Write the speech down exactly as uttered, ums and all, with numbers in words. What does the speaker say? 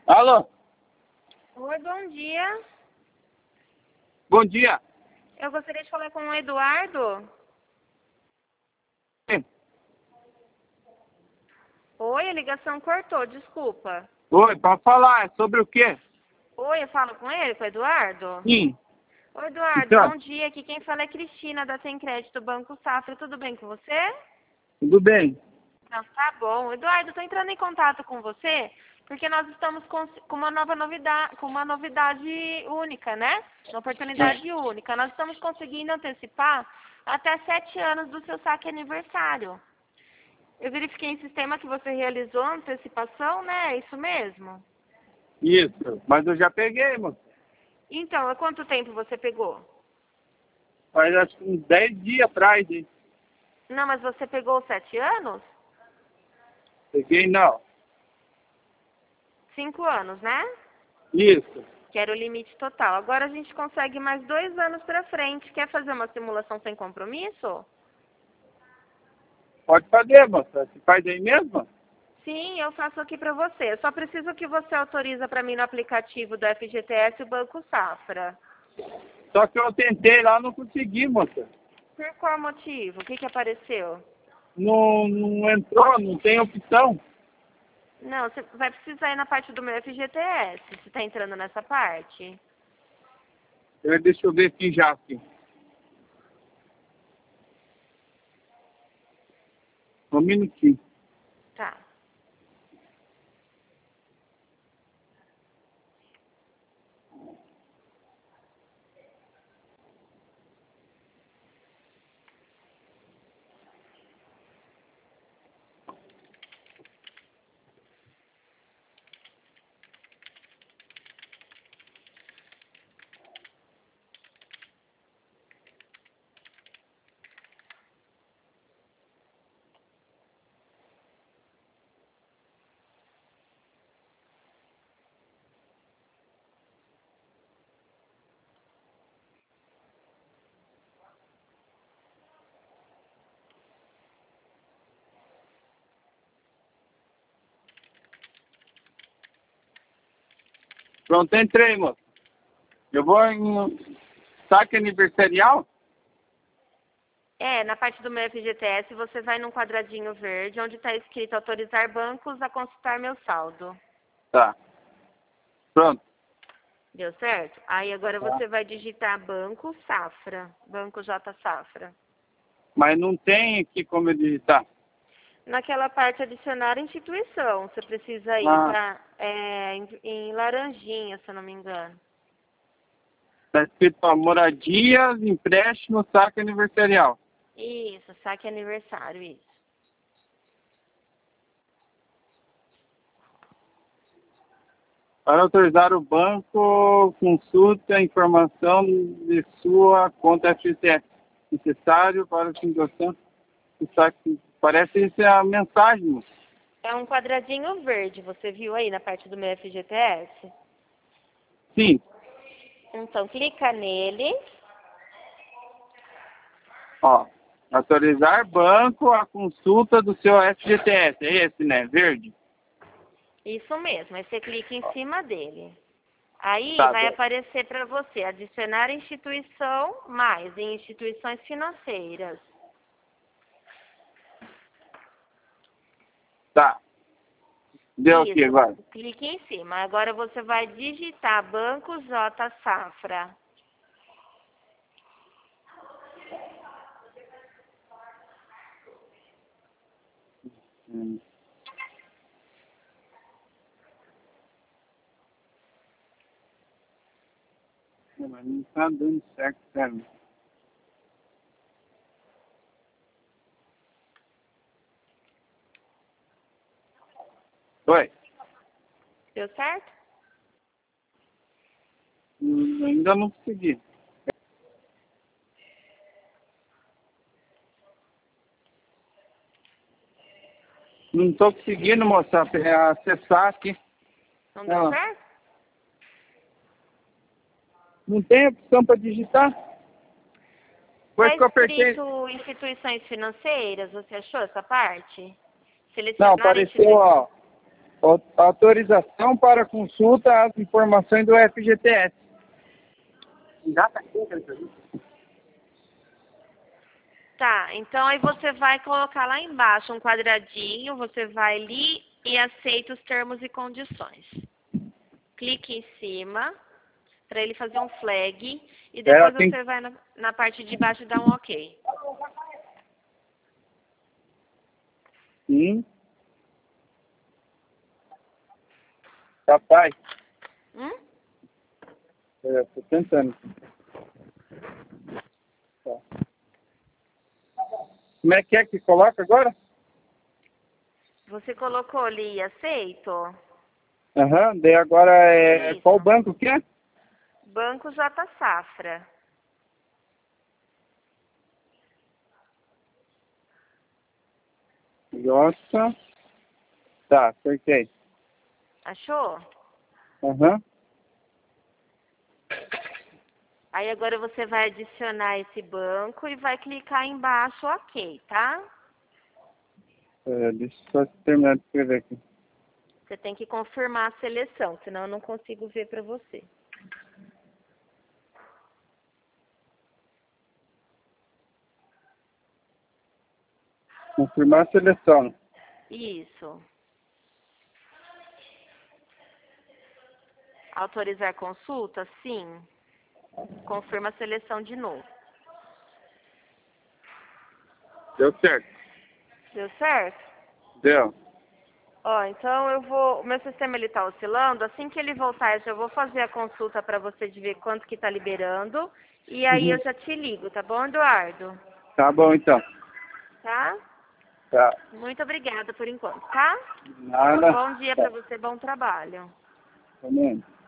Alô? Oi, bom dia. Bom dia. Eu gostaria de falar com o Eduardo. Sim. Oi, a ligação cortou, desculpa. Oi, pode falar, é sobre o quê? Oi, eu falo com ele, com o Eduardo? Sim. Oi, Eduardo, Então, bom dia. Aqui quem fala é Cristina, da Tem Crédito Banco Safra. Tudo bem com você? tudo bem. Não, tá bom. Eduardo, estou entrando em contato com você porque nós estamos com, com uma nova novidade, com uma novidade única, né? Uma oportunidade única. Nós estamos conseguindo antecipar até sete anos do seu saque aniversário. Eu verifiquei em sistema que você realizou a antecipação, né? É isso mesmo? Isso, mas eu já peguei, moço. Então, há quanto tempo você pegou? Faz acho que uns dez dias atrás, hein? Não, mas você pegou os sete anos? Peguei não. Cinco anos, né? Isso. Que era o limite total. Agora a gente consegue mais dois anos pra frente. Quer fazer uma simulação sem compromisso? Pode fazer, moça. Você faz aí mesmo? Sim, eu faço aqui pra você. Eu só preciso que você autoriza pra mim no aplicativo do F G T S o Banco Safra. Só que eu tentei lá, não consegui, moça. Por qual motivo? O que que apareceu? Não, não entrou, não tem opção. Não, você vai precisar ir na parte do meu F G T S. Você tá entrando nessa parte? Eu, deixa eu ver aqui já, aqui. Um minutinho. Tá. Pronto, entrei, moça. Eu vou em saque aniversarial? É, na parte do meu F G T S você vai num quadradinho verde onde está escrito autorizar bancos a consultar meu saldo. Tá. Pronto. Deu certo? Aí agora Tá. você vai digitar Banco Safra. Banco J Safra. Mas não tem aqui como eu digitar. Naquela parte adicionar instituição, você precisa ir Ah, pra, é, em, em laranjinha, se eu não me engano. tá escrito, ó, moradias, empréstimo, saque aniversarial. Isso, saque aniversário, isso. Para autorizar o banco, consulte a informação de sua conta F G T S. Necessário para a situação do saque. Parece isso é a mensagem, moço. É um quadradinho verde, você viu aí na parte do meu F G T S? Sim. Então, clica nele. Ó, autorizar banco a consulta do seu F G T S. É esse, né? Verde. Isso mesmo, aí você clica em cima dele. Aí Tá, vai bem. aparecer para você adicionar instituição mais em instituições financeiras. Tá. Deu aqui Isso, agora. clique em cima. Agora você vai digitar Banco J Safra. Hum. Mas não tá dando certo, sério. Oi. Deu certo? Hum, ainda não consegui. Não estou conseguindo, moça, é, acessar aqui. Não deu Ela, certo? não tem opção para digitar? Depois Está que eu apertei. escrito instituições financeiras, você achou essa parte? Não, Selecionar apareceu, instituições. ó. Au- Autorização para consulta às informações do F G T S. Data quinta, Tá, então aí você vai colocar lá embaixo um quadradinho, você vai ali e aceita os termos e condições. Clique em cima para ele fazer um flag e depois É, tem- você vai na, na parte de baixo e dá um OK. Sim. Capaz. Hum? É, tô tentando. Tá. Como é que é que coloca agora? Você colocou ali aceito? Aham, daí agora é... Isso. Qual banco que é? Banco J Safra. Nossa. Tá, acertei. Achou? Aham. Aí agora você vai adicionar esse banco e vai clicar embaixo OK, tá? É, deixa eu só terminar de escrever aqui. Você tem que confirmar a seleção, senão eu não consigo ver para você. Confirmar a seleção. Isso. Autorizar consulta? Sim. Confirma a seleção de novo. Deu certo. Deu certo? Deu. Ó, então eu vou... O meu sistema ele tá oscilando. Assim que ele voltar, eu já vou fazer a consulta para você de ver quanto que tá liberando. E aí Uhum. eu já te ligo, tá bom, Eduardo? Tá bom, então. Tá? Tá. Muito obrigada por enquanto, tá? Nada. Bom dia Tá. para você, bom trabalho. Também.